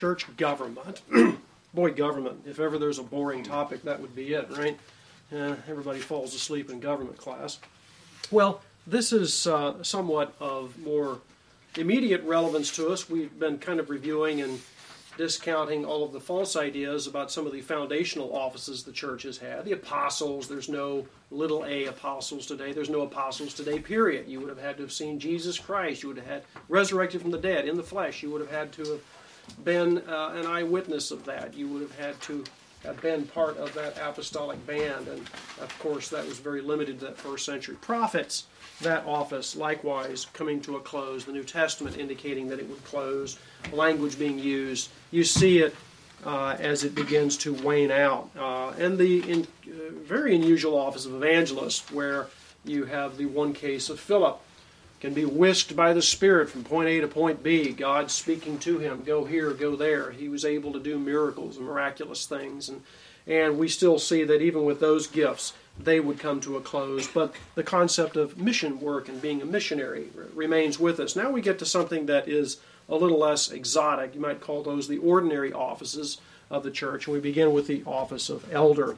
church government. Boy, government, if ever there's a boring topic, that would be it, right? Everybody falls asleep in government class. Well, this is somewhat of more immediate relevance to us. We've been kind of reviewing and discounting all of the false ideas about some of the foundational offices the church has had. The apostles, there's no little a apostles today. There's no apostles today, period. You would have had to have seen Jesus Christ. You would have had resurrected from the dead in the flesh. You would have had to have been an eyewitness of that. You would have had to have been part of that apostolic band. And, of course, that was very limited to that first century. Prophets, that office, likewise, coming to a close. The New Testament indicating that it would close. Language being used. You see it as it begins to wane out. And the very unusual office of evangelist, where you have the one case of Philip, can be whisked by the Spirit from point A to point B. God speaking to him, go here, go there. He was able to do miracles and miraculous things. And we still see that even with those gifts, they would come to a close. But the concept of mission work and being a missionary remains with us. Now we get to something that is a little less exotic. You might call those the ordinary offices of the church. And we begin with the office of elder.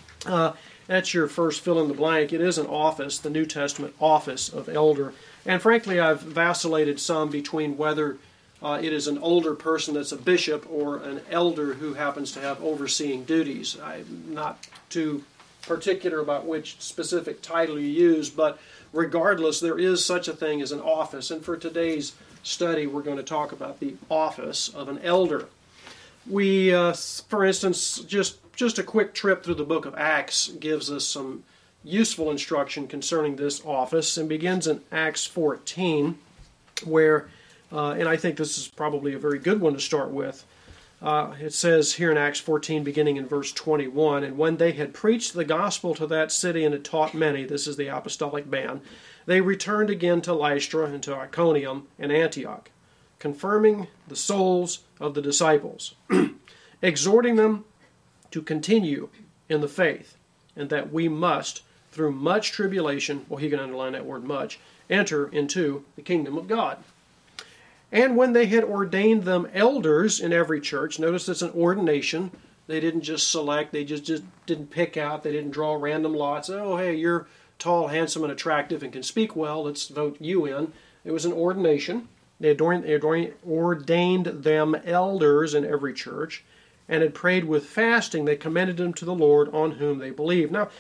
That's your first fill in the blank. It is an office, the New Testament office of elder. And frankly, I've vacillated some between whether it is an older person that's a bishop or an elder who happens to have overseeing duties. I'm not too particular about which specific title you use, but regardless, there is such a thing as an office. And for today's study, we're going to talk about the office of an elder. We, for instance, just a quick trip through the book of Acts gives us some useful instruction concerning this office, and begins in Acts 14, where, and I think this is probably a very good one to start with. It says here in Acts 14, beginning in verse 21, and when they had preached the gospel to that city and had taught many, this is the apostolic band, they returned again to Lystra and to Iconium and Antioch, confirming the souls of the disciples, exhorting them to continue in the faith, and that we must, through much tribulation, well, he can underline that word much, enter into the kingdom of God. And when they had ordained them elders in every church, notice it's an ordination. They didn't just select, they just didn't pick out, they didn't draw random lots. Oh, hey, you're tall, handsome, and attractive and can speak well, let's vote you in. It was an ordination. They ordained them elders in every church, and had prayed with fasting. They commended them to the Lord on whom they believed. Now,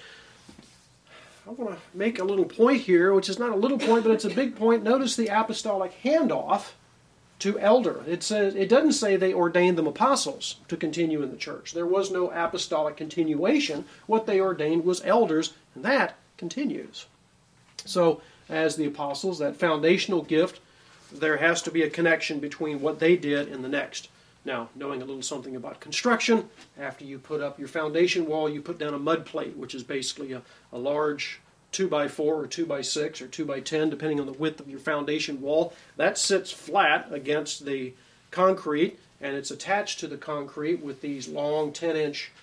I want to make a little point here, which is not a little point, but it's a big point. Notice the apostolic handoff to elder. It says, it doesn't say they ordained them apostles to continue in the church. There was no apostolic continuation. What they ordained was elders, and that continues. So, as the apostles, that foundational gift, there has to be a connection between what they did and the next. Now, knowing a little something about construction, after you put up your foundation wall, you put down a mud plate, which is basically a large 2x4 or 2x6 or 2x10, depending on the width of your foundation wall. That sits flat against the concrete, and it's attached to the concrete with these long 10-inch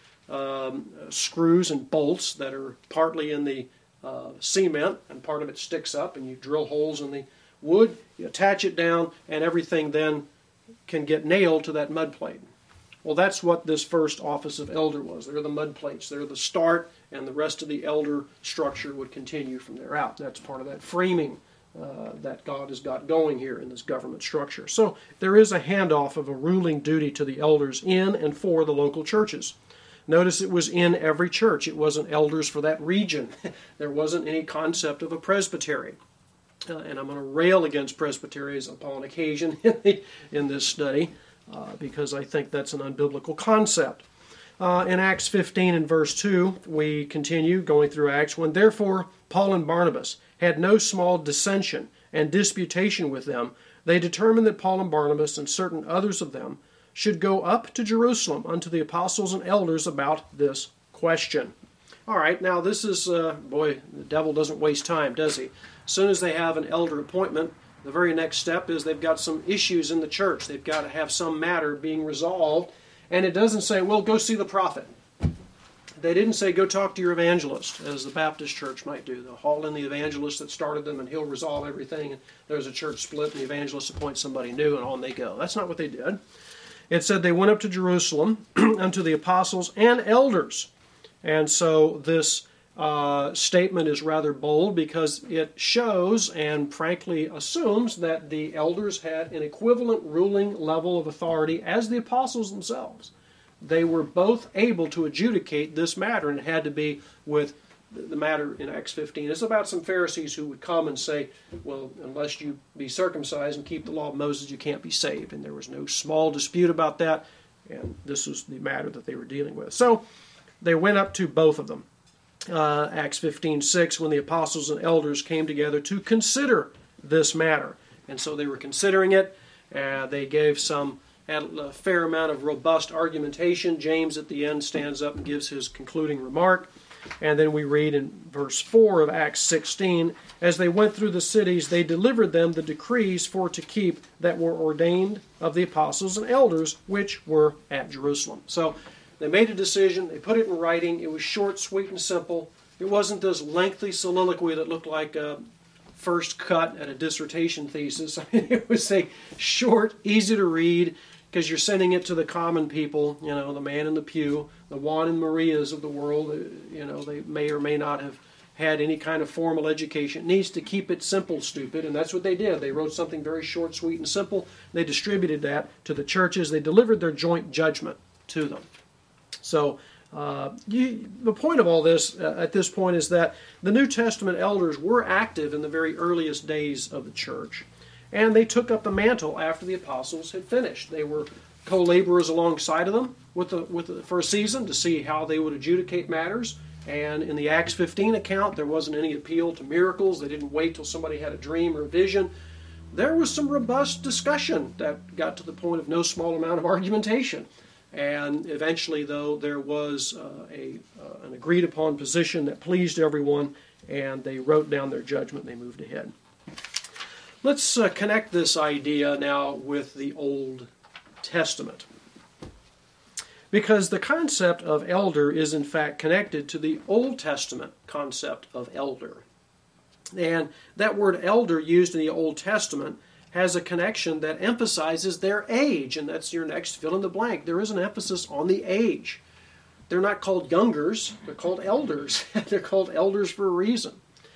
screws and bolts that are partly in the cement, and part of it sticks up, and you drill holes in the wood, you attach it down, and everything then can get nailed to that mud plate. Well, that's what this first office of elder was. They're the mud plates. They're the start, and the rest of the elder structure would continue from there out. That's part of that framing that God has got going here in this government structure. So there is a handoff of a ruling duty to the elders in and for the local churches. Notice it was in every church. It wasn't elders for that region. There wasn't any concept of a presbytery. And I'm going to rail against presbyteries upon occasion in this study because I think that's an unbiblical concept. In Acts 15 and verse 2, we continue going through Acts. When therefore Paul and Barnabas had no small dissension and disputation with them, they determined that Paul and Barnabas and certain others of them should go up to Jerusalem unto the apostles and elders about this question. All right, now this is, boy, the devil doesn't waste time, does he? As soon as they have an elder appointment, the very next step is they've got some issues in the church. They've got to have some matter being resolved. And it doesn't say, well, go see the prophet. They didn't say, go talk to your evangelist, as the Baptist church might do. They'll haul in the evangelist that started them, and he'll resolve everything. And there's a church split, and the evangelist appoints somebody new, and on they go. That's not what they did. It said they went up to Jerusalem unto the apostles and elders. And so this statement is rather bold because it shows and frankly assumes that the elders had an equivalent ruling level of authority as the apostles themselves. They were both able to adjudicate this matter, and it had to be with the matter in Acts 15. It's about some Pharisees who would come and say, well, unless you be circumcised and keep the law of Moses, you can't be saved. And there was no small dispute about that, and this was the matter that they were dealing with. So they went up to both of them. Acts 15:6, when the apostles and elders came together to consider this matter. And so they were considering it. They gave had a fair amount of robust argumentation. James at the end stands up and gives his concluding remark. And then we read in verse 4 of Acts 16, as they went through the cities, they delivered them the decrees for to keep that were ordained of the apostles and elders, which were at Jerusalem. So they made a decision, they put it in writing, it was short, sweet, and simple. It wasn't this lengthy soliloquy that looked like a first cut at a dissertation thesis. I mean, it was a short, easy to read, because you're sending it to the common people, the man in the pew, the Juan and Marias of the world. They may or may not have had any kind of formal education. It needs to keep it simple, stupid, and that's what they did. They wrote something very short, sweet, and simple. They distributed that to the churches. They delivered their joint judgment to them. So the point of all this at this point is that the New Testament elders were active in the very earliest days of the church. And they took up the mantle after the apostles had finished. They were co-laborers alongside of them for a season to see how they would adjudicate matters. And in the Acts 15 account, there wasn't any appeal to miracles. They didn't wait till somebody had a dream or a vision. There was some robust discussion that got to the point of no small amount of argumentation. And eventually, though, there was an agreed-upon position that pleased everyone, and they wrote down their judgment and they moved ahead. Let's connect this idea now with the Old Testament. Because the concept of elder is in fact connected to the Old Testament concept of elder. And that word elder used in the Old Testament has a connection that emphasizes their age, and that's your next fill in the blank. There is an emphasis on the age. They're not called youngers, they're called elders. They're called elders for a reason.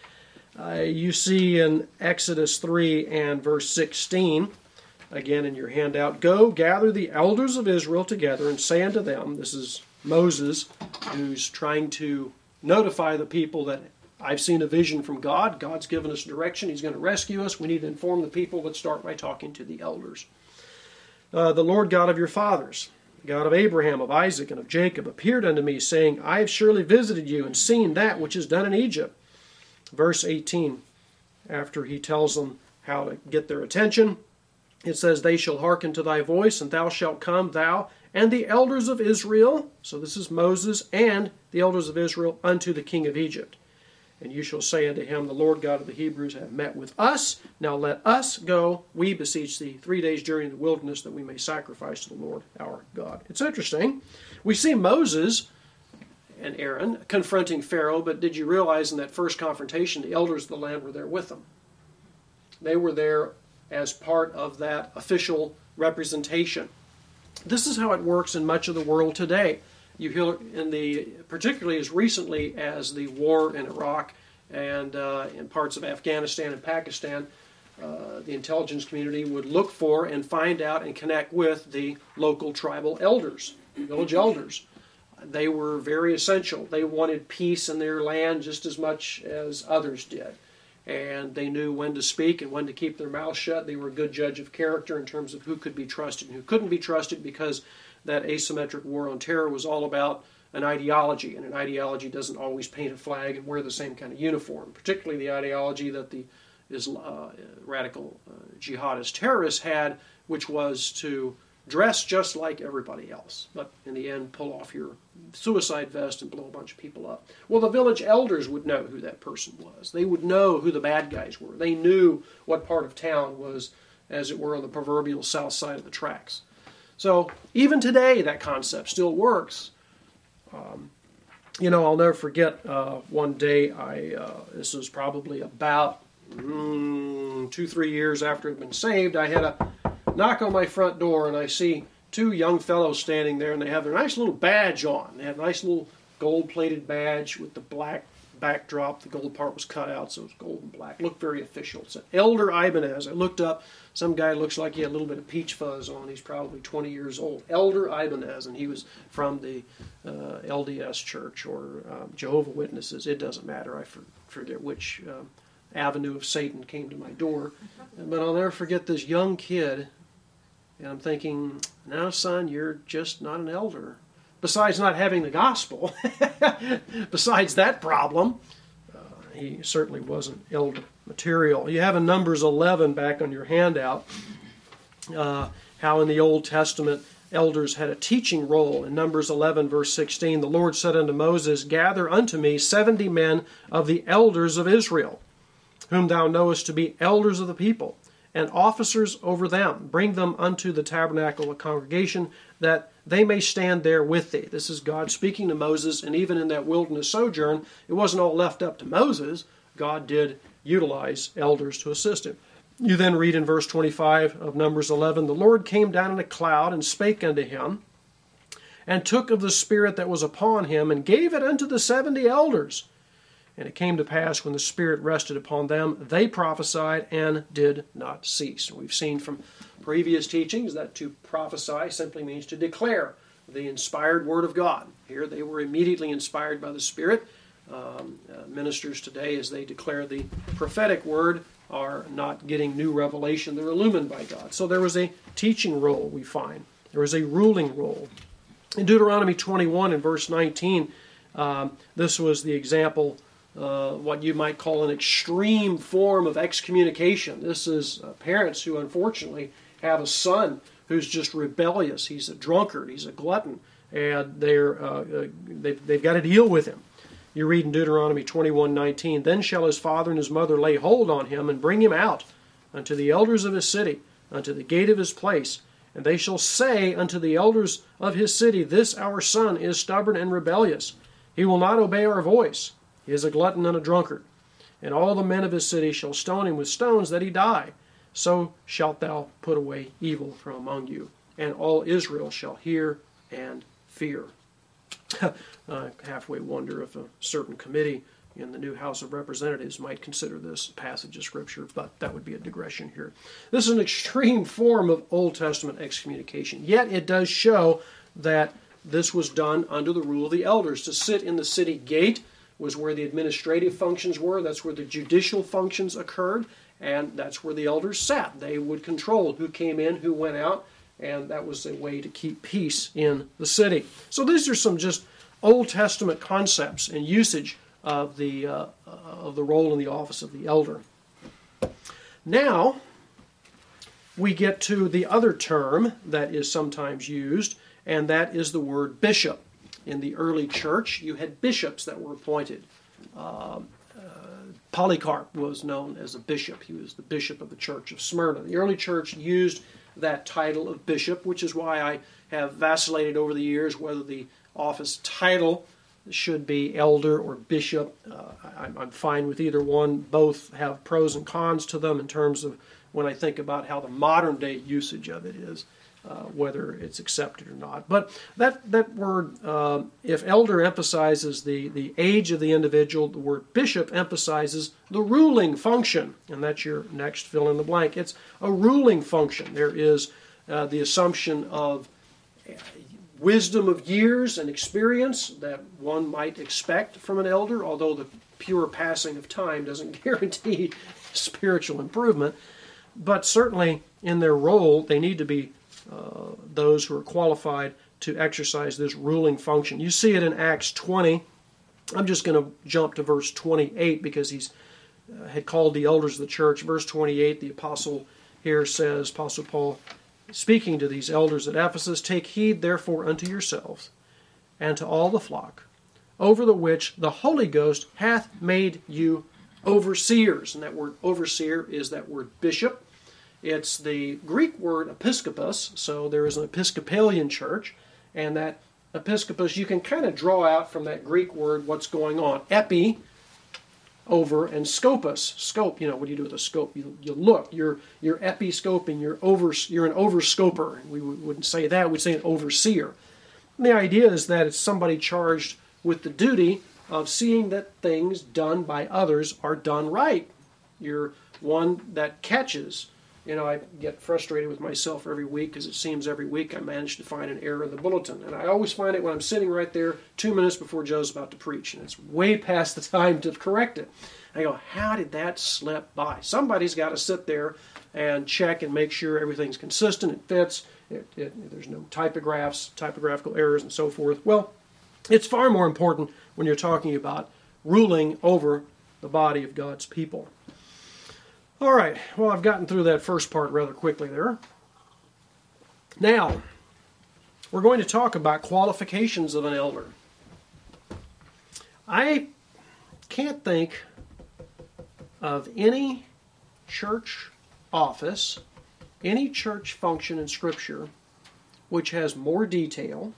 You see in Exodus 3 and verse 16, again in your handout, go gather the elders of Israel together and say unto them, this is Moses who's trying to notify the people that I've seen a vision from God. God's given us direction. He's going to rescue us. We need to inform the people. Let's start by talking to the elders. The Lord God of your fathers, the God of Abraham, of Isaac, and of Jacob, appeared unto me, saying, I have surely visited you and seen that which is done in Egypt. Verse 18, after he tells them how to get their attention, it says, they shall hearken to thy voice, and thou shalt come, thou and the elders of Israel, so this is Moses, and the elders of Israel, unto the king of Egypt. And you shall say unto him, the Lord God of the Hebrews hath met with us. Now let us go, we beseech thee, 3 days' journey in the wilderness, that we may sacrifice to the Lord our God. It's interesting. We see Moses and Aaron confronting Pharaoh, but did you realize in that first confrontation, the elders of the land were there with them? They were there as part of that official representation. This is how it works in much of the world today. You hear particularly as recently as the war in Iraq and in parts of Afghanistan and Pakistan, the intelligence community would look for and find out and connect with the local tribal elders, village elders. They were very essential. They wanted peace in their land just as much as others did. And they knew when to speak and when to keep their mouth shut. They were a good judge of character in terms of who could be trusted and who couldn't be trusted, because that asymmetric war on terror was all about an ideology, and an ideology doesn't always paint a flag and wear the same kind of uniform, particularly the ideology that the radical jihadist terrorists had, which was to dress just like everybody else, but in the end pull off your suicide vest and blow a bunch of people up. Well, the village elders would know who that person was. They would know who the bad guys were. They knew what part of town was, as it were, on the proverbial south side of the tracks. So even today that concept still works. I'll never forget one day, this was probably about 2-3 years after I'd been saved, I had a knock on my front door, and I see two young fellows standing there, and they have their nice little badge on. They have a nice little gold-plated badge with the black backdrop. The gold part was cut out, so it was gold and black. Looked very official. It's Elder Ibanez. I looked up. Some guy looks like he had a little bit of peach fuzz on. He's probably 20 years old. Elder Ibanez, and he was from the LDS Church or Jehovah Witnesses. It doesn't matter. I forget which avenue of Satan came to my door. But I'll never forget this young kid. And I'm thinking, now, son, you're just not an elder. Besides not having the gospel, besides that problem, he certainly wasn't elder material. You have in Numbers 11 back on your handout how in the Old Testament elders had a teaching role. In Numbers 11, verse 16, the Lord said unto Moses, Gather unto me 70 men of the elders of Israel, whom thou knowest to be elders of the people, and officers over them. Bring them unto the tabernacle of congregation, that they may stand there with thee. This is God speaking to Moses, and even in that wilderness sojourn, it wasn't all left up to Moses. God did utilize elders to assist him. You then read in verse 25 of Numbers 11, the Lord came down in a cloud and spake unto him, and took of the Spirit that was upon him, and gave it unto the 70 elders. And it came to pass, when the Spirit rested upon them, they prophesied and did not cease. And we've seen from previous teachings that to prophesy simply means to declare the inspired Word of God. Here they were immediately inspired by the Spirit. Ministers today, as they declare the prophetic Word, are not getting new revelation. They're illumined by God. So there was a teaching role, we find. There was a ruling role. In Deuteronomy 21 and verse 19, this was the example, what you might call an extreme form of excommunication. This is parents who unfortunately have a son who's just rebellious. He's a drunkard. He's a glutton. And they've got to deal with him. You read in Deuteronomy 21:19, Then shall his father and his mother lay hold on him, and bring him out unto the elders of his city, unto the gate of his place. And they shall say unto the elders of his city, This our son is stubborn and rebellious. He will not obey our voice. He is a glutton and a drunkard. And all the men of his city shall stone him with stones, that he die. So shalt thou put away evil from among you. And all Israel shall hear and fear. I halfway wonder if a certain committee in the new House of Representatives might consider this passage of Scripture, but that would be a digression here. This is an extreme form of Old Testament excommunication, yet it does show that this was done under the rule of the elders. To sit in the city gate was where the administrative functions were. That's where the judicial functions occurred, and that's where the elders sat. They would control who came in, who went out, and that was a way to keep peace in the city. So these are some just Old Testament concepts and usage of the role and the office of the elder. Now, we get to the other term that is sometimes used, and that is the word bishop. In the early church, you had bishops that were appointed. Polycarp was known as a bishop. He was the bishop of the church of Smyrna. The early church used that title of bishop, which is why I have vacillated over the years whether the office title should be elder or bishop. I'm fine with either one. Both have pros and cons to them in terms of when I think about how the modern day usage of it is, whether it's accepted or not. But that word, if elder emphasizes the age of the individual, the word bishop emphasizes the ruling function. And that's your next fill in the blank. It's a ruling function. There is the assumption of wisdom of years and experience that one might expect from an elder, although the pure passing of time doesn't guarantee spiritual improvement. But certainly in their role, they need to be those who are qualified to exercise this ruling function. You see it in Acts 20. I'm just going to jump to verse 28 because he's had called the elders of the church. Verse 28, the apostle here says, Apostle Paul, speaking to these elders at Ephesus, Take heed therefore unto yourselves and to all the flock, over the which the Holy Ghost hath made you overseers. And that word overseer is that word bishop. It's the Greek word episkopos, so there is an Episcopalian church, and that episkopos, you can kind of draw out from that Greek word what's going on. Epi over, and scopus. Scope, what do you do with a scope? You look. You're episcoping. You're an overscoper. We wouldn't say that. We'd say an overseer. And the idea is that it's somebody charged with the duty of seeing that things done by others are done right. You're one that catches. I get frustrated with myself every week because it seems every week I manage to find an error in the bulletin. And I always find it when I'm sitting right there 2 minutes before Joe's about to preach. And it's way past the time to correct it. I go, how did that slip by? Somebody's got to sit there and check and make sure everything's consistent, it fits, there's no typographical errors and so forth. Well, it's far more important when you're talking about ruling over the body of God's people. All right, well, I've gotten through that first part rather quickly there. Now, we're going to talk about qualifications of an elder. I can't think of any church office, any church function in Scripture which has more detail,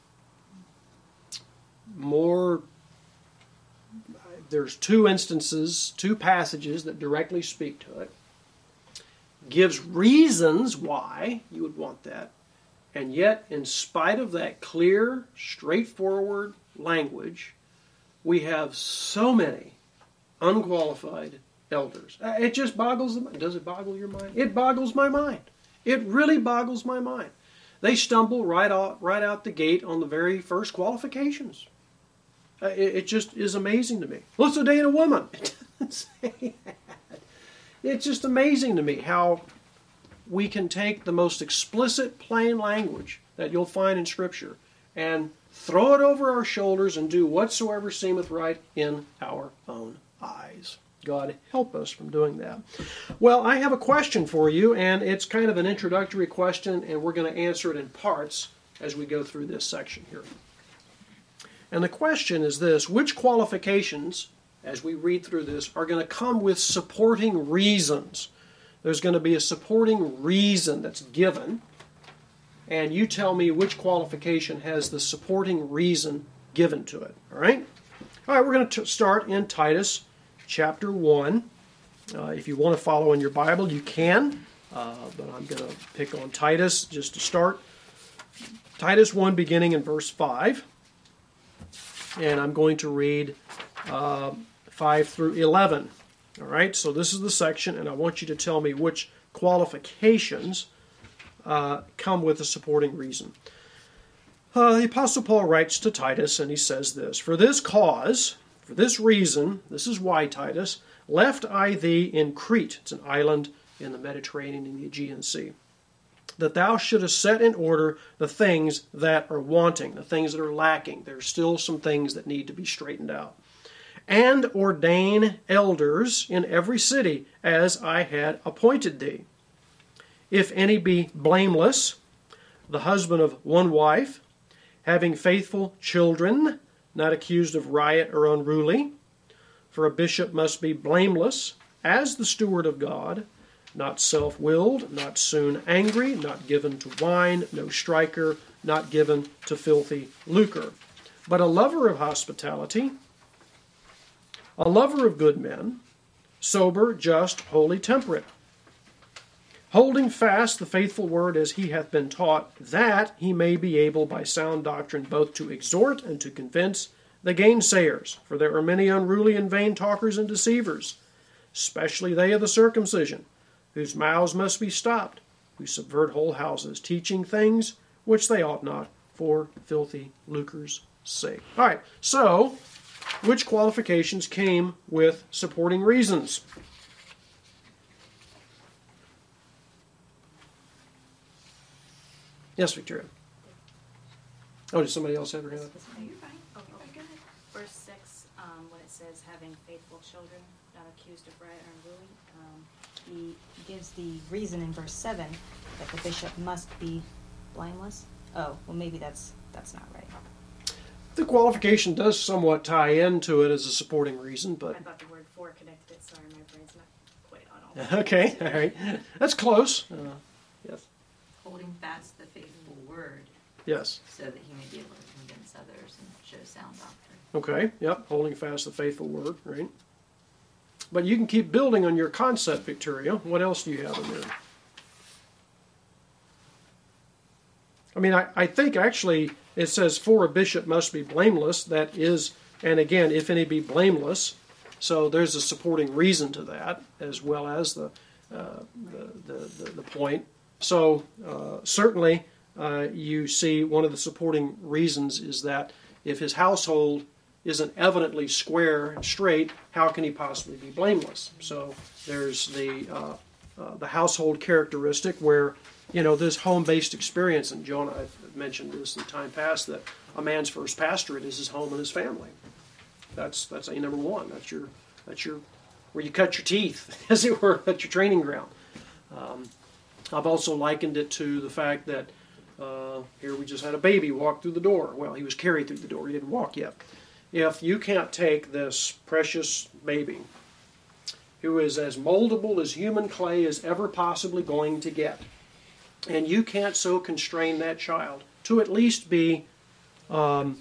there's two passages that directly speak to it, gives reasons why you would want that, and yet, in spite of that clear, straightforward language, we have so many unqualified elders. It just boggles the mind. Does it boggle your mind? It boggles my mind. It really boggles my mind. They stumble right out the gate on the very first qualifications. It just is amazing to me. Let's ordain a woman. It doesn't say that. It's just amazing to me how we can take the most explicit, plain language that you'll find in Scripture and throw it over our shoulders and do whatsoever seemeth right in our own eyes. God help us from doing that. Well, I have a question for you, and it's kind of an introductory question, and we're going to answer it in parts as we go through this section here. And the question is this: which qualifications, as we read through this, are going to come with supporting reasons? There's going to be a supporting reason that's given, and you tell me which qualification has the supporting reason given to it. All right? All right, we're going to start in Titus chapter 1. If you want to follow in your Bible, you can, but I'm going to pick on Titus just to start. Titus 1, beginning in verse 5. And I'm going to read 5 through 11. All right, so this is the section, and I want you to tell me which qualifications come with a supporting reason. The Apostle Paul writes to Titus, and he says this: For this cause, for this reason, this is why, Titus, left I thee in Crete, it's an island in the Mediterranean in the Aegean Sea, that thou shouldest set in order the things that are wanting, the things that are lacking. There are still some things that need to be straightened out. And ordain elders in every city, as I had appointed thee. If any be blameless, the husband of one wife, having faithful children, not accused of riot or unruly. For a bishop must be blameless, as the steward of God, not self-willed, not soon angry, not given to wine, no striker, not given to filthy lucre, but a lover of hospitality, a lover of good men, sober, just, holy, temperate, holding fast the faithful word as he hath been taught, that he may be able by sound doctrine both to exhort and to convince the gainsayers. For there are many unruly and vain talkers and deceivers, especially they of the circumcision, whose mouths must be stopped, who subvert whole houses, teaching things which they ought not, for filthy lucre's sake. All right, so which qualifications came with supporting reasons? Yes, Victoria. Oh, does somebody else have their hand up? No, you're fine. Okay, go ahead. Verse 6, when it says, having faithful children, not accused of riot or unruly, he gives the reason in verse 7 that the bishop must be blameless. Oh, well, maybe that's not right. The qualification does somewhat tie into it as a supporting reason, but... I thought the word for connected it. Sorry, my brain's not quite on all. Okay, all right. That's close. Yes. Holding fast the faithful word, Yes. so that he may be able to convince others and show sound doctrine. Okay, yep. Holding fast the faithful word, right? But you can keep building on your concept, Victoria. What else do you have in there? I mean, I think actually it says, for a bishop must be blameless. That is, and again, if any be blameless. So there's a supporting reason to that, as well as the point. So certainly you see one of the supporting reasons is that if his household isn't evidently square and straight, how can he possibly be blameless? So there's the household characteristic where, this home-based experience, and Jonah, I've mentioned this in time past, that a man's first pastorate is his home and his family. That's a number one. That's your where you cut your teeth, as it were. That's your training ground. I've also likened it to the fact that here we just had a baby walk through the door. Well, he was carried through the door. He didn't walk yet. If you can't take this precious baby, who is as moldable as human clay is ever possibly going to get, and you can't so constrain that child to at least be not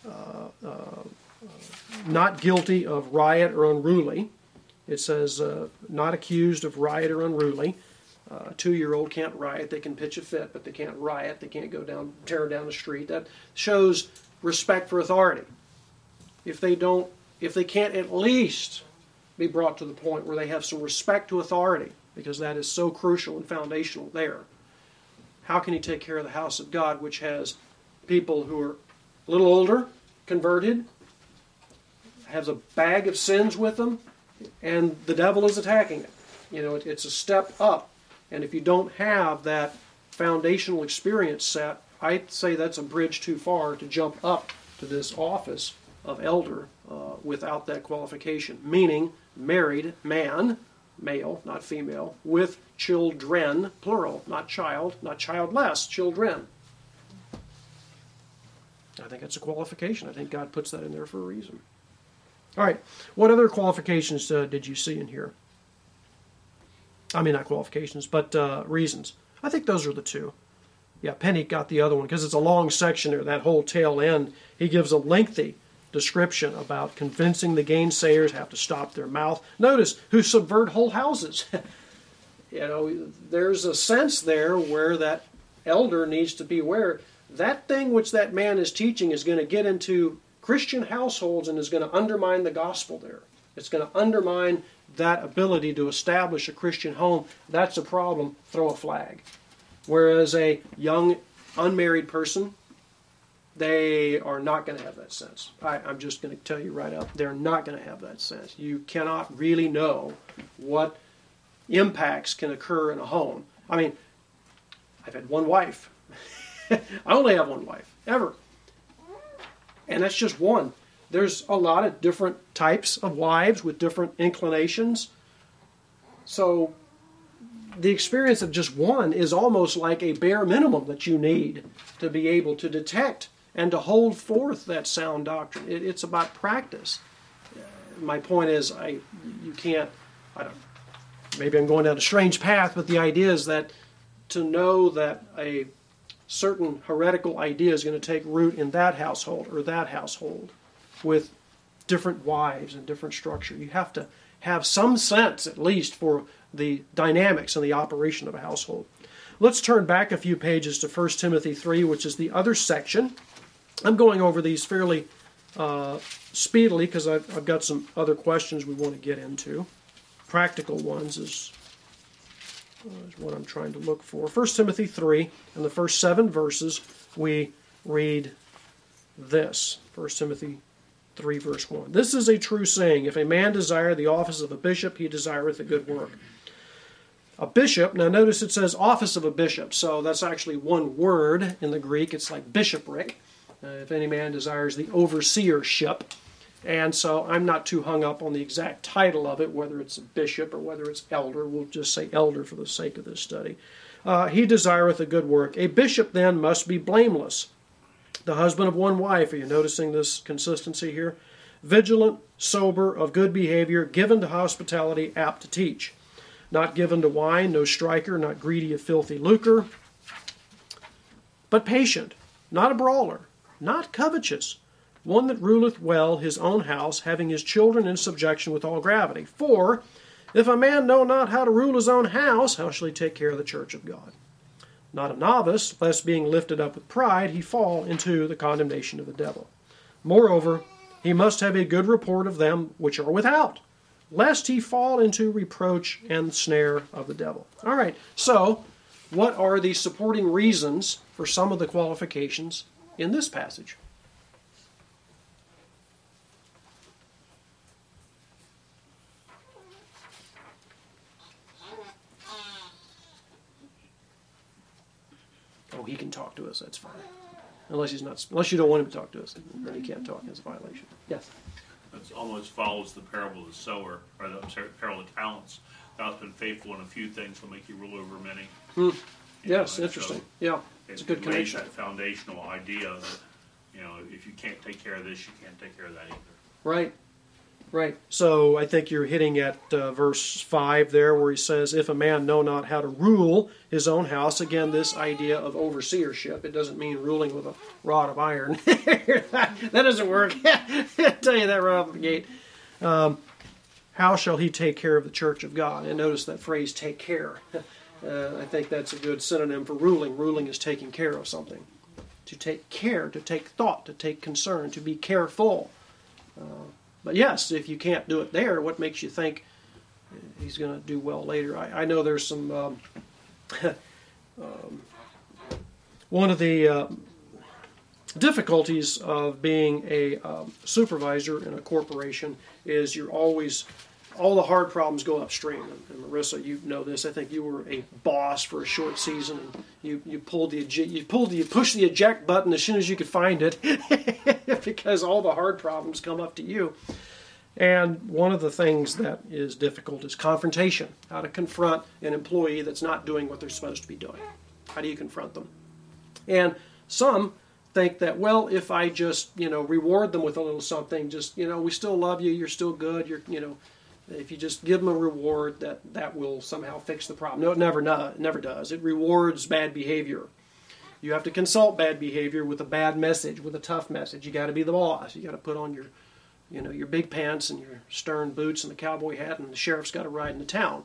guilty of riot or unruly. It says not accused of riot or unruly. A 2-year-old can't riot. They can pitch a fit, but they can't riot. They can't tear down the street. That shows respect for authority. If they can't at least be brought to the point where they have some respect to authority, because that is so crucial and foundational there, how can he take care of the house of God, which has people who are a little older, converted, has a bag of sins with them, and the devil is attacking it? It's a step up. And if you don't have that foundational experience set, I'd say that's a bridge too far to jump up to this office of elder without that qualification. Meaning, married man, male, not female, with children, plural, not child, not childless, children. I think that's a qualification. I think God puts that in there for a reason. All right, what other qualifications did you see in here? I mean, not qualifications, but reasons. I think those are the two. Yeah, Penny got the other one because it's a long section there, that whole tail end. He gives a lengthy description about convincing the gainsayers have to stop their mouth. Notice, who subvert whole houses. There's a sense there where that elder needs to be aware that thing which that man is teaching is going to get into Christian households and is going to undermine the gospel there. It's going to undermine that ability to establish a Christian home. That's a problem. Throw a flag. Whereas a young, unmarried person, they are not going to have that sense. I'm just going to tell you right up, they're not going to have that sense. You cannot really know what impacts can occur in a home. I mean, I've had one wife. I only have one wife, ever. And that's just one. There's a lot of different types of wives with different inclinations. So the experience of just one is almost like a bare minimum that you need to be able to detect and to hold forth that sound doctrine. It's about practice. My point is, maybe I'm going down a strange path, but the idea is that to know that a certain heretical idea is going to take root in that household or that household with different wives and different structure. You have to have some sense, at least, for the dynamics and the operation of a household. Let's turn back a few pages to 1 Timothy 3, which is the other section. I'm going over these fairly speedily because I've got some other questions we want to get into. Practical ones is what I'm trying to look for. 1 Timothy 3, in the first 7 verses, we read this. 1 Timothy 3, verse 1. This is a true saying. If a man desire the office of a bishop, he desireth a good work. A bishop, now notice it says office of a bishop, so that's actually one word in the Greek. It's like bishopric. If any man desires the overseership. And so I'm not too hung up on the exact title of it, whether it's a bishop or whether it's elder. We'll just say elder for the sake of this study. He desireth a good work. A bishop then must be blameless, the husband of one wife. Are you noticing this consistency here? Vigilant, sober, of good behavior, given to hospitality, apt to teach. Not given to wine, no striker, not greedy of filthy lucre, but patient, not a brawler, not covetous, one that ruleth well his own house, having his children in subjection with all gravity. For if a man know not how to rule his own house, how shall he take care of the church of God? Not a novice, lest being lifted up with pride, he fall into the condemnation of the devil. Moreover, he must have a good report of them which are without, lest he fall into reproach and snare of the devil. All right, so what are the supporting reasons for some of the qualifications in this passage? Oh, he can talk to us, that's fine. Unless you don't want him to talk to us, then he can't talk, that's a violation. Yes? It almost follows the parable of the sower, or the parable of the talents. Thou hast been faithful in a few things, will make you rule over many. Yes, know, interesting. so Yeah, it's a good lays connection. that foundational idea that, if you can't take care of this, you can't take care of that either. Right, right. So I think you're hitting at verse 5 there where he says, if a man know not how to rule his own house, again, this idea of overseership. It doesn't mean ruling with a rod of iron. That doesn't work. I'll tell you that right off the gate. How shall he take care of the church of God? And notice that phrase, take care. I think that's a good synonym for ruling. Ruling is taking care of something. To take care, to take thought, to take concern, to be careful. But yes, if you can't do it there, what makes you think he's going to do well later? I know there's some... one of the difficulties of being a supervisor in a corporation is you're always... all the hard problems go upstream. And Marissa, you know this. I think you were a boss for a short season, and you pushed the eject button as soon as you could find it, because all the hard problems come up to you. And one of the things that is difficult is confrontation. How to confront an employee that's not doing what they're supposed to be doing. How do you confront them? And some think that, well, if I just reward them with a little something, just we still love you, you're still good, if you just give them a reward, that will somehow fix the problem. No, it never does. It rewards bad behavior. You have to consult bad behavior with a bad message, with a tough message. You got to be the boss. You got to put on your big pants and your stern boots and the cowboy hat, and the sheriff's got to ride into town.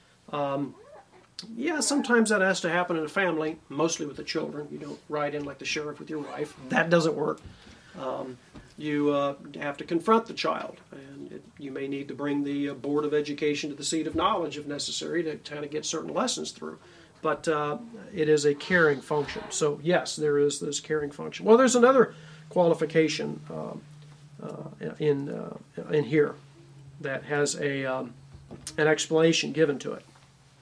Sometimes that has to happen in a family, mostly with the children. You don't ride in like the sheriff with your wife. That doesn't work. You have to confront the child, and you may need to bring the Board of Education to the seat of knowledge if necessary to kind of get certain lessons through. But it is a caring function. So yes, there is this caring function. Well, there's another qualification in here that has an explanation given to it.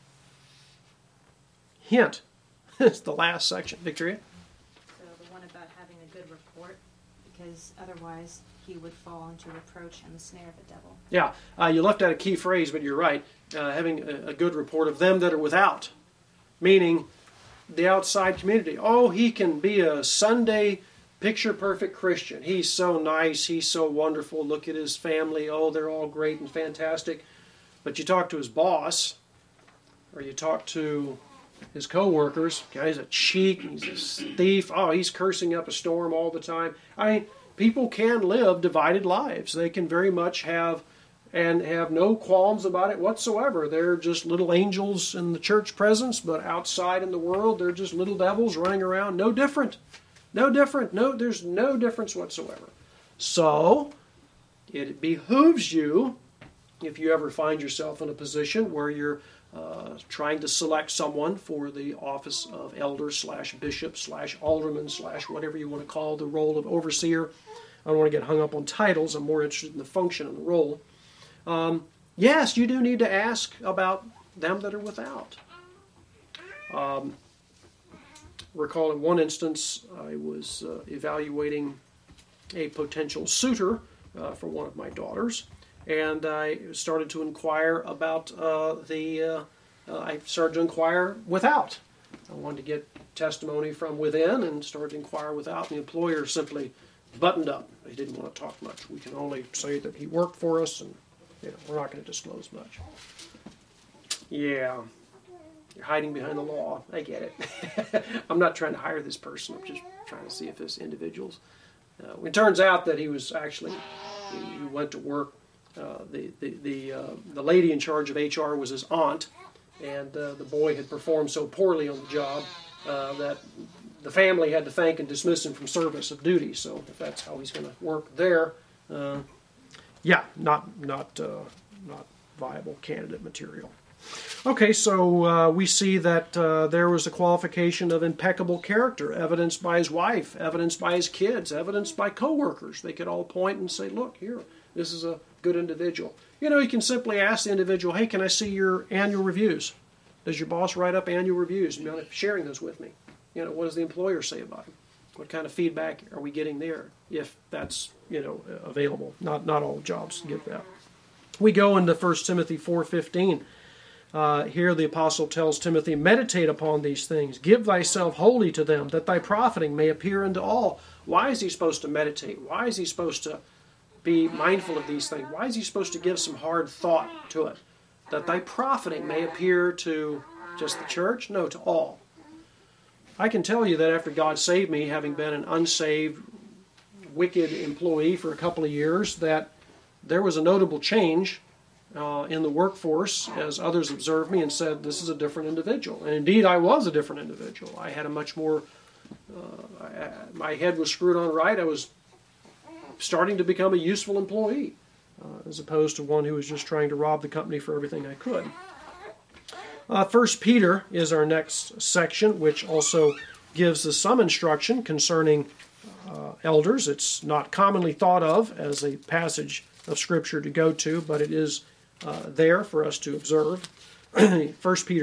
Hint. It's the last section. Victoria? So the one about having a good report, because otherwise he would fall into reproach and the snare of the devil. Yeah, you left out a key phrase, but you're right. Having a good report of them that are without, meaning the outside community. Oh, he can be a Sunday picture-perfect Christian. He's so nice. He's so wonderful. Look at his family. Oh, they're all great and fantastic. But you talk to his boss, or you talk to his co-workers. Guy's a cheat. He's a thief. Oh, he's cursing up a storm all the time. I mean, people can live divided lives. They can very much have no qualms about it whatsoever. They're just little angels in the church presence, but outside in the world, they're just little devils running around. No different. No different. No, there's no difference whatsoever. So, it behooves you, if you ever find yourself in a position where you're trying to select someone for the office of elder / bishop / alderman / whatever you want to call the role of overseer. I don't want to get hung up on titles. I'm more interested in the function and the role. Yes, you do need to ask about them that are without. Recall in one instance, I was evaluating a potential suitor for one of my daughters, and I started to inquire about I started to inquire without. I wanted to get testimony from within and started to inquire without. And the employer simply buttoned up. He didn't want to talk much. We can only say that he worked for us, and we're not going to disclose much. Yeah, you're hiding behind the law. I get it. I'm not trying to hire this person. I'm just trying to see if this individual's It turns out that he was actually, he went to work. The lady in charge of HR was his aunt, and the boy had performed so poorly on the job that the family had to thank and dismiss him from service of duty. So if that's how he's going to work there, not viable candidate material. Okay, so we see that there was a qualification of impeccable character, evidenced by his wife, evidenced by his kids, evidenced by coworkers. They could all point and say, look, here, this is a good individual. You can simply ask the individual, hey, can I see your annual reviews? Does your boss write up annual reviews? You mind sharing those with me? What does the employer say about him? What kind of feedback are we getting there, if that's, available? Not all jobs give that. We go into 1 Timothy 4:15. Here the apostle tells Timothy, meditate upon these things, give thyself wholly to them, that thy profiting may appear unto all. Why is he supposed to meditate? Why is he supposed to be mindful of these things? Why is he supposed to give some hard thought to it? That thy profiting may appear to just the church? No, to all. I can tell you that after God saved me, having been an unsaved, wicked employee for a couple of years, that there was a notable change in the workforce as others observed me and said, this is a different individual. And indeed, I was a different individual. I had a much more, my head was screwed on right. I was starting to become a useful employee, as opposed to one who was just trying to rob the company for everything I could. 1 Peter is our next section, which also gives us some instruction concerning elders. It's not commonly thought of as a passage of Scripture to go to, but it is there for us to observe. 1 Peter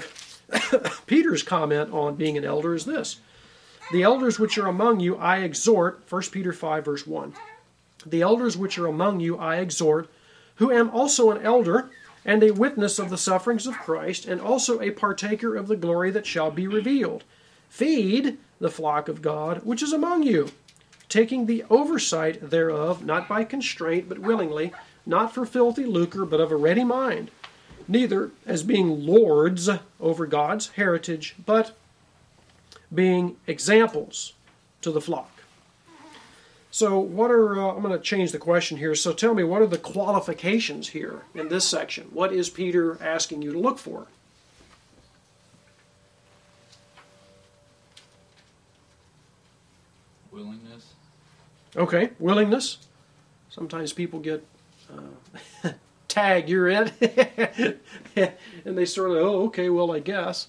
5, Peter's comment on being an elder is this: the elders which are among you I exhort, 1 Peter 5 verse 1, the elders which are among you I exhort, who am also an elder, and a witness of the sufferings of Christ, and also a partaker of the glory that shall be revealed. Feed the flock of God which is among you, taking the oversight thereof, not by constraint, but willingly, not for filthy lucre, but of a ready mind, neither as being lords over God's heritage, but being examples to the flock. So what are, I'm going to change the question here, so tell me, what are the qualifications here in this section? What is Peter asking you to look for? Willingness. Okay, willingness. Sometimes people get tag, you're in. And they sort of, oh, okay, well, I guess.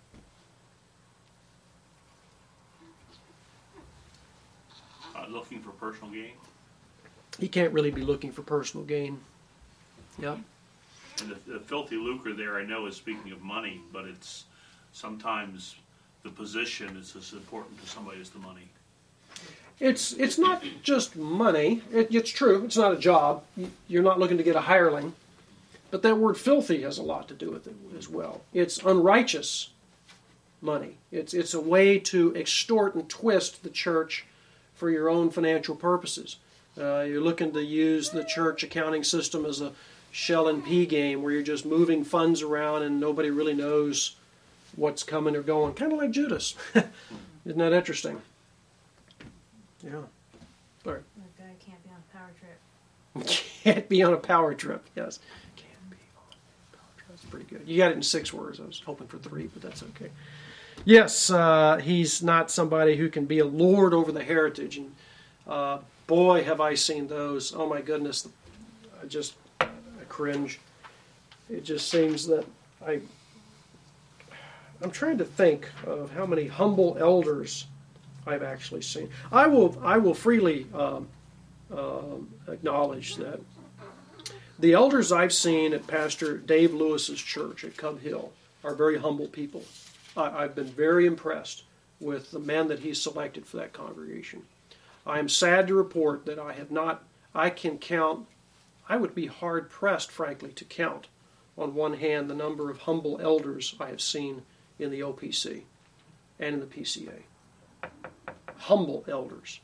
Looking for personal gain. He can't really be looking for personal gain. Yep. And the filthy lucre there, I know, is speaking of money, but it's sometimes the position is as important to somebody as the money. It's not just money. It's true. It's not a job. You're not looking to get a hireling. But that word filthy has a lot to do with it as well. It's unrighteous money. It's a way to extort and twist the church for your own financial purposes. You're looking to use the church accounting system as a shell and pea game where you're just moving funds around and nobody really knows what's coming or going. Kind of like Judas. Isn't that interesting? Yeah. Sorry. That guy can't be on a power trip. Can't be on a power trip. Yes. Can't be on a power trip. That's pretty good. You got it in 6 words. I was hoping for 3, but that's okay. Yes, he's not somebody who can be a lord over the heritage. And boy, have I seen those. Oh my goodness. I cringe. It just seems that I'm trying to think of how many humble elders I've actually seen. I will freely acknowledge that the elders I've seen at Pastor Dave Lewis's church at Cub Hill are very humble people. I've been very impressed with the men that he's selected for that congregation. I am sad to report that I can count, I would be hard pressed, frankly, to count on one hand the number of humble elders I have seen in the OPC and in the PCA. Humble elders.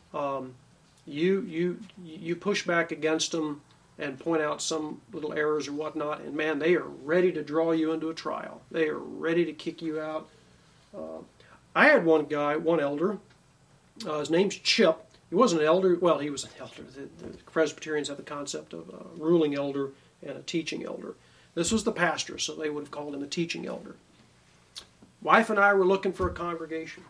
You push back against them and point out some little errors or whatnot, and man, they are ready to draw you into a trial. They are ready to kick you out. I had one elder, his name's Chip. He wasn't an elder. Well, he was an elder. The Presbyterians have the concept of a ruling elder and a teaching elder. This was the pastor, so they would have called him a teaching elder. Wife and I were looking for a congregation.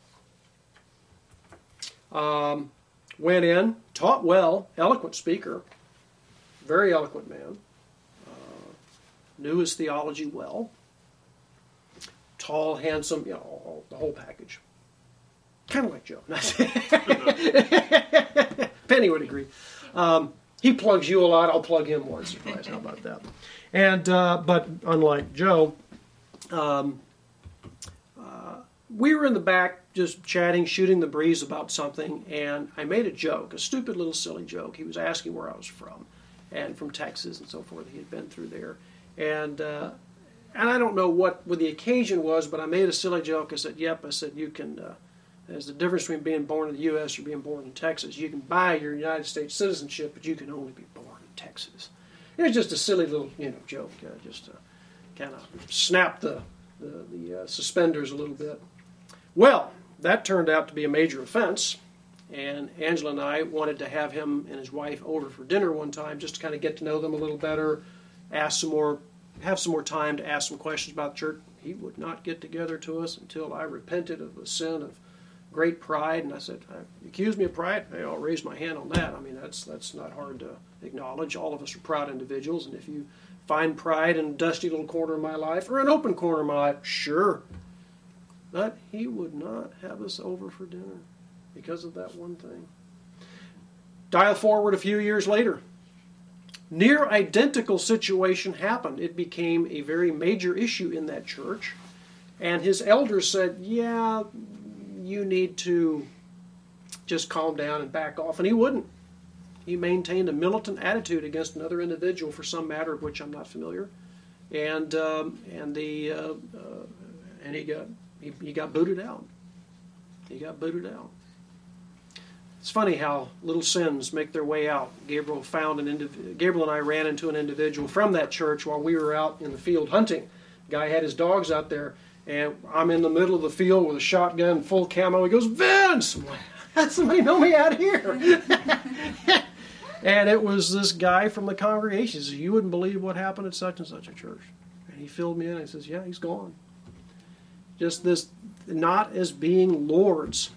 Went in, taught well, eloquent speaker, very eloquent man, knew his theology well, tall, handsome, the whole package. Kind of like Joe. Penny would agree. He plugs you a lot, I'll plug him once or twice. How about that? And but unlike Joe, we were in the back just chatting, shooting the breeze about something, and I made a joke, a stupid little silly joke. He was asking where I was from, and from Texas and so forth. He had been through there. And I don't know what the occasion was, but I made a silly joke. I said, yep, I said, you can, there's the difference between being born in the U.S. or being born in Texas. You can buy your United States citizenship, but you can only be born in Texas. It was just a silly little, joke, just to kind of snap the suspenders a little bit. Well, that turned out to be a major offense, and Angela and I wanted to have him and his wife over for dinner one time just to kind of get to know them a little better, have some more time to ask some questions about the church. He would not get together to us until I repented of the sin of great pride, and I said, "You accuse me of pride? Hey, I'll raise my hand on that." I mean, that's not hard to acknowledge. All of us are proud individuals, and if you find pride in a dusty little corner of my life or an open corner of my life, sure. But he would not have us over for dinner because of that one thing. Dial forward a few years later. Near identical situation happened. It became a very major issue in that church. And his elders said, yeah, you need to just calm down and back off. And he wouldn't. He maintained a militant attitude against another individual for some matter of which I'm not familiar. And he got booted out. He got booted out. It's funny how little sins make their way out. Gabriel and I ran into an individual from that church while we were out in the field hunting. The guy had his dogs out there, and I'm in the middle of the field with a shotgun, full camo. He goes, "Vince!" I'm like, "How's somebody know me out here?" And it was this guy from the congregation. He says, "You wouldn't believe what happened at such and such a church." And he filled me in, and he says, "Yeah, he's gone." Just this, not as being lords.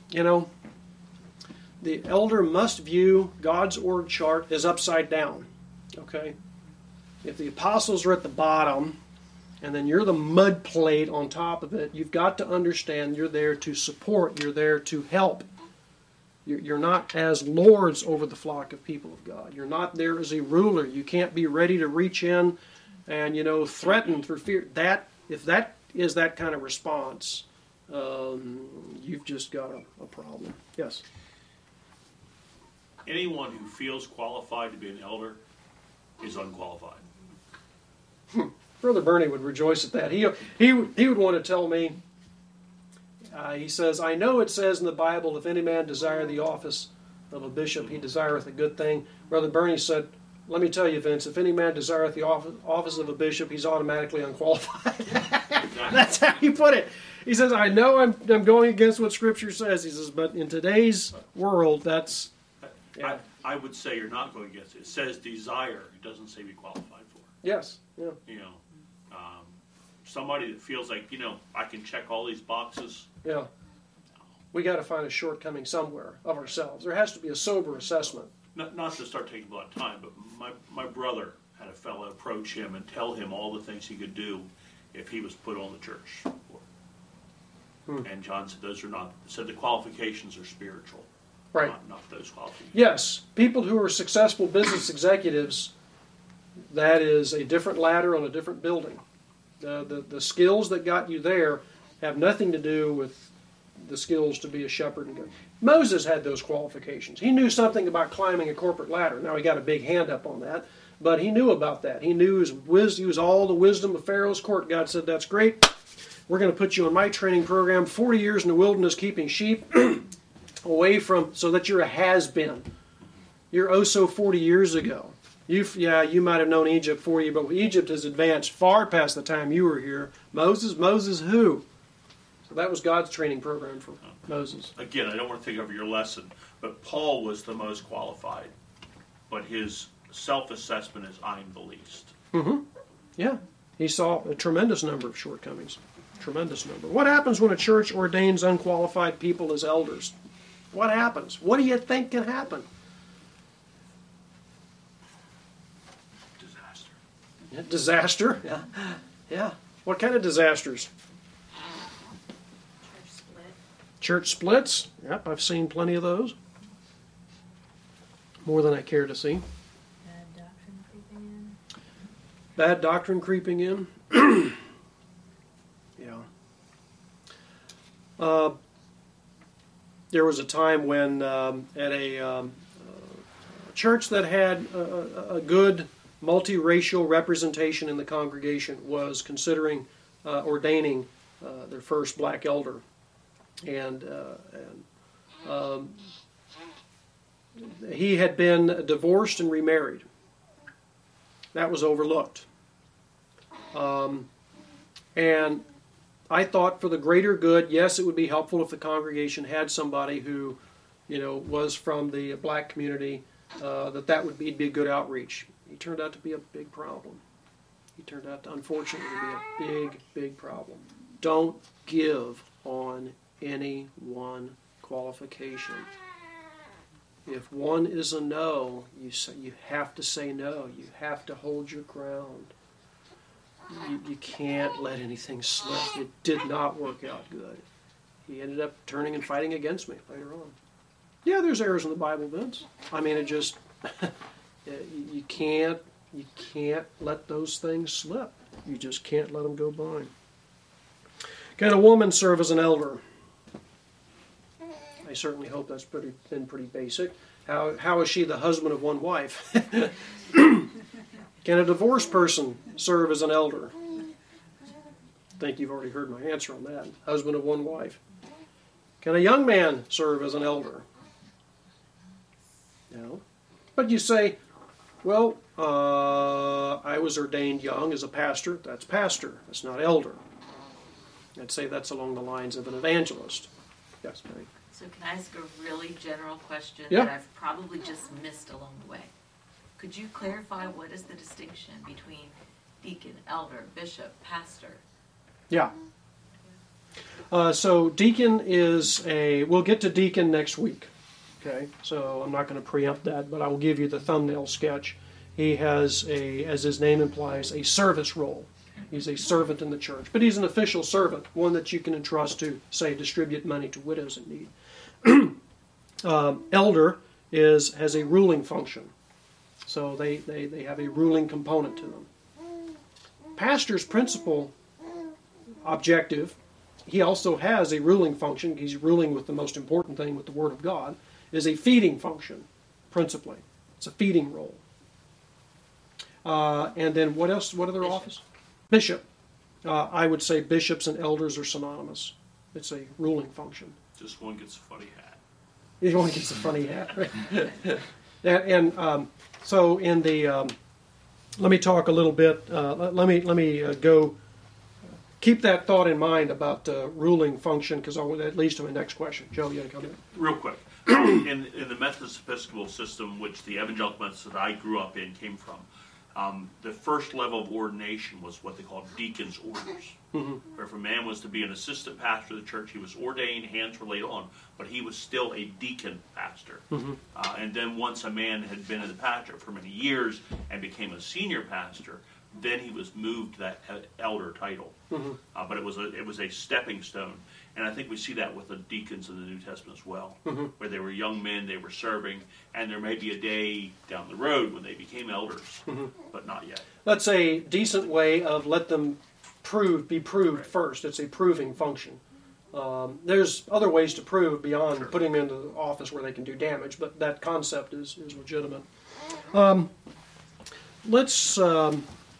The elder must view God's org chart as upside down. Okay? If the apostles are at the bottom, and then you're the mud plate on top of it, you've got to understand you're there to support, you're there to help. You're not as lords over the flock of people of God. You're not there as a ruler. You can't be ready to reach in and, threaten through fear. If that is that kind of response, you've just got a problem. Yes? Anyone who feels qualified to be an elder is unqualified. Brother Bernie would rejoice at that. He would want to tell me, he says, "I know it says in the Bible, if any man desire the office of a bishop, he desireth a good thing." Brother Bernie said, "Let me tell you, Vince, if any man desireth the office of a bishop, he's automatically unqualified." That's how he put it. He says, "I know I'm going against what Scripture says." He says, "But in today's world, that's..." Yeah. I would say you're not going against it. It says desire. It doesn't say be qualified for. Yes. Yeah. Somebody that feels like, I can check all these boxes. Yeah. We got to find a shortcoming somewhere of ourselves. There has to be a sober assessment. Not to start taking a lot of time, but my brother had a fellow approach him and tell him all the things he could do if he was put on the church board. And John said the qualifications are spiritual. Right. Not those qualifications. Yes. People who are successful business executives, that is a different ladder on a different building. The skills that got you there have nothing to do with the skills to be a shepherd. Moses had those qualifications. He knew something about climbing a corporate ladder. Now he got a big hand up on that, but he knew about that. He knew he was all the wisdom of Pharaoh's court. God said, "That's great. We're going to put you on my training program, 40 years in the wilderness keeping sheep away from, so that you're a has-been. You're 40 years ago. You might have known Egypt for you, but Egypt has advanced far past the time you were here. Moses who? So that was God's training program for Moses. Again, I don't want to take over your lesson, but Paul was the most qualified. But his self-assessment is, I'm the least. Mm-hmm. Yeah. He saw a tremendous number of shortcomings. Tremendous number. What happens when a church ordains unqualified people as elders? What happens? What do you think can happen? Disaster. Yeah, disaster? Yeah. Yeah. What kind of disasters? Church split. Church splits? Yep, I've seen plenty of those. More than I care to see. Bad doctrine creeping in. Bad doctrine creeping in. Yeah. There was a time when at a church that had a good multiracial representation in the congregation was considering ordaining their first black elder. And he had been divorced and remarried. That was overlooked. And I thought for the greater good, yes, it would be helpful if the congregation had somebody who, was from the black community, that would be a good outreach. He turned out to be a big problem. He turned out to, unfortunately, be a big, big problem. Don't give on any one qualification. If one is a no, you have to say no. You have to hold your ground. You can't let anything slip. It did not work out good. He ended up turning and fighting against me later on. Yeah, there's errors in the Bible, Vince. I mean, it just you can't let those things slip. You just can't let them go by. Can a woman serve as an elder? I certainly hope that's been pretty basic. How is she the husband of one wife? Can a divorced person serve as an elder? I think you've already heard my answer on that. Husband of one wife. Can a young man serve as an elder? No. But you say, well, I was ordained young as a pastor. That's pastor. That's not elder. I'd say that's along the lines of an evangelist. Yes, Mary. So can I ask a really general question Yeah. that I've probably just missed along the way? Could you clarify what is the distinction between deacon, elder, bishop, pastor? Yeah. So deacon is we'll get to deacon next week. Okay, so I'm not going to preempt that, but I will give you the thumbnail sketch. He has as his name implies, a service role. He's a servant in the church, but he's an official servant, one that you can entrust to, say, distribute money to widows in need. Elder has a ruling function, so they have a ruling component to them. Pastor's principal objective, he also has a ruling function. He's ruling with the most important thing, with the Word of God, is a feeding function, principally. It's a feeding role. And then what else? What other office? Bishop. I would say bishops and elders are synonymous. It's a ruling function. Just one gets a funny hat. One gets a funny hat. Right? So in the, let me talk a little bit. Let me go. Keep that thought in mind about ruling function, because that leads to my next question. Joe, you got to come in. Real quick. In the Methodist Episcopal system, which the evangelical Methodists that I grew up in came from, the first level of ordination was what they called deacon's orders. Mm-hmm. Where if a man was to be an assistant pastor of the church, he was ordained, hands were laid on, but he was still a deacon pastor. Mm-hmm. And then once a man had been in the pastorate for many years and became a senior pastor, then he was moved to that elder title. Mm-hmm. But it was a stepping stone. And I think we see that with the deacons in the New Testament as well, mm-hmm. where they were young men, they were serving, and there may be a day down the road when they became elders, mm-hmm. but not yet. That's a decent way of let them be proved right. First. It's a proving function. There's other ways to prove beyond putting them into the office where they can do damage, but that concept is legitimate. Let's... I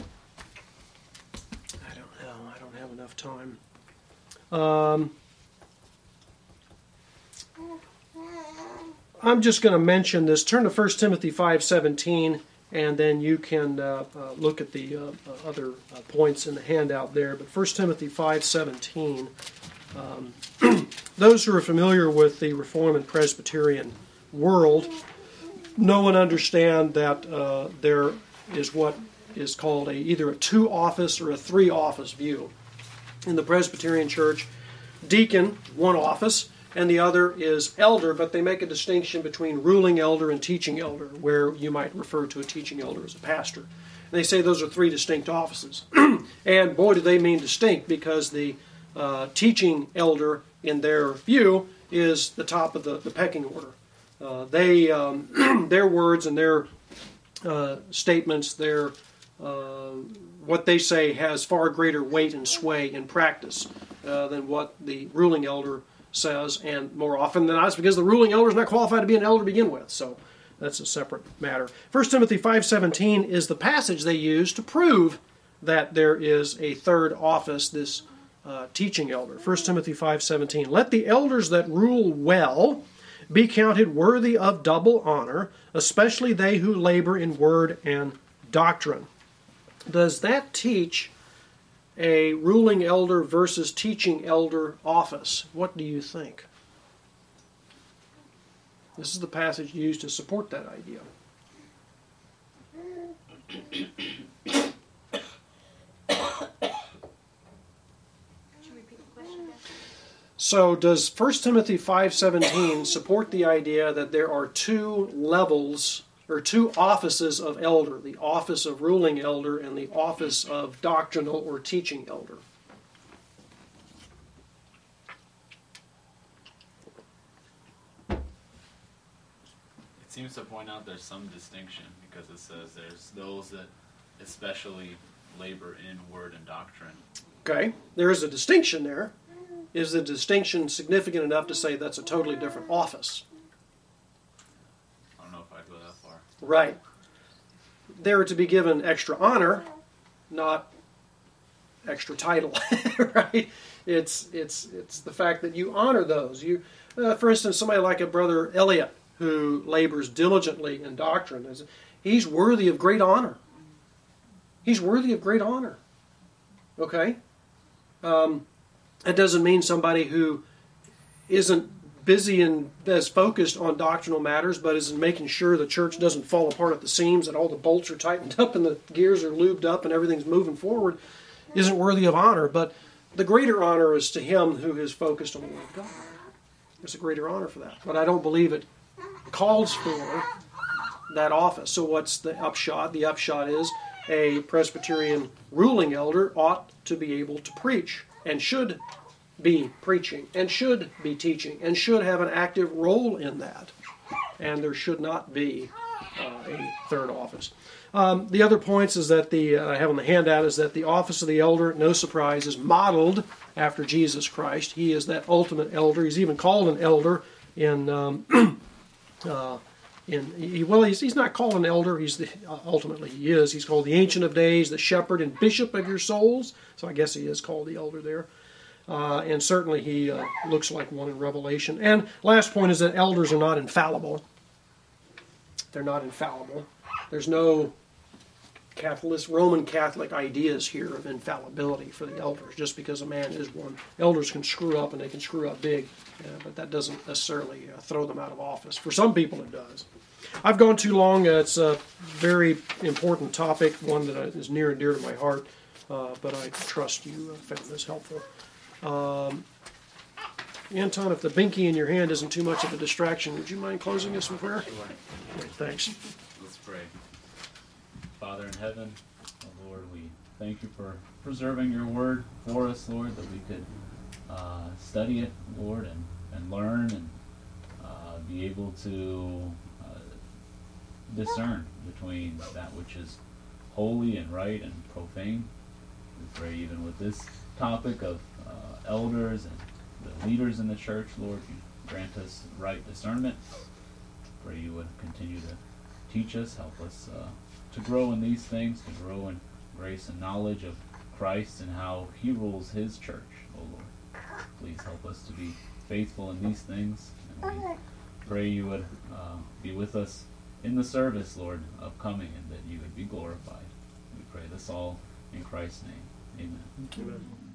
don't know. I don't have enough time. I'm just going to mention this. Turn to 1 Timothy 5:17, and then you can look at the other points in the handout there. But 1 Timothy 5:17, Those who are familiar with the Reformed and Presbyterian world know and understand that there is what is called either a two-office or a three-office view. In the Presbyterian Church, deacon, one office, and the other is elder, but they make a distinction between ruling elder and teaching elder, where you might refer to a teaching elder as a pastor. And they say those are three distinct offices. And boy, do they mean distinct, because the teaching elder, in their view, is the top of the pecking order. Their words and their statements, what they say has far greater weight and sway in practice than what the ruling elder says, and more often than not, it's because the ruling elder is not qualified to be an elder to begin with. So that's a separate matter. 1 Timothy 5:17 is the passage they use to prove that there is a third office, this teaching elder. 1 Timothy 5:17, let the elders that rule well be counted worthy of double honor, especially they who labor in word and doctrine. Does that teach a ruling elder versus teaching elder office? What do you think? This is the passage used to support that idea. So does 1 Timothy 5:17 support the idea that there are two levels or two offices of elder, the office of ruling elder and the office of doctrinal or teaching elder? It seems to point out there's some distinction, because it says there's those that especially labor in word and doctrine. Okay, there is a distinction there. Is the distinction significant enough to say that's a totally different office? I don't know if I'd go that far. Right. They're to be given extra honor, not extra title. Right? It's the fact that you honor those. You, for instance, somebody like a Brother Elliot who labors diligently in doctrine, he's worthy of great honor. He's worthy of great honor. Okay? That doesn't mean somebody who isn't busy and as focused on doctrinal matters, but is making sure the church doesn't fall apart at the seams, that all the bolts are tightened up and the gears are lubed up and everything's moving forward, isn't worthy of honor. But the greater honor is to him who is focused on the Word of God. There's a greater honor for that. But I don't believe it calls for that office. So what's the upshot? The upshot is a Presbyterian ruling elder ought to be able to preach, and should be preaching, and should be teaching, and should have an active role in that. And there should not be a third office. The other points is that I have on the handout is that the office of the elder, no surprise, is modeled after Jesus Christ. He is that ultimate elder. He's even called an elder in he's not called an elder. Ultimately he is. He's called the Ancient of Days, the Shepherd and Bishop of your souls. So I guess he is called the elder there. And certainly he looks like one in Revelation. And last point is that elders are not infallible. They're not infallible. There's no Roman Catholic ideas here of infallibility for the elders. Just because a man is one, elders can screw up, and they can screw up big. But that doesn't necessarily throw them out of office. For some people it does. I've gone too long. It's a very important topic, one that is near and dear to my heart. But I trust you found this helpful. Anton, if the binky in your hand isn't too much of a distraction, would you mind closing us with prayer? Sure. Great, thanks. Let's pray. Father in heaven, oh Lord, we thank you for preserving your word for us, Lord, that we could study it, Lord, and learn and be able to discern between that which is holy and right and profane. We pray even with this topic of elders and the leaders in the church, Lord, you grant us right discernment. Pray you would continue to teach us, help us to grow in these things, to grow in grace and knowledge of Christ and how he rules his church, oh Lord. Please help us to be faithful in these things. And we pray you would be with us in the service, Lord, upcoming, and that you would be glorified. We pray this all in Christ's name. Amen. Amen.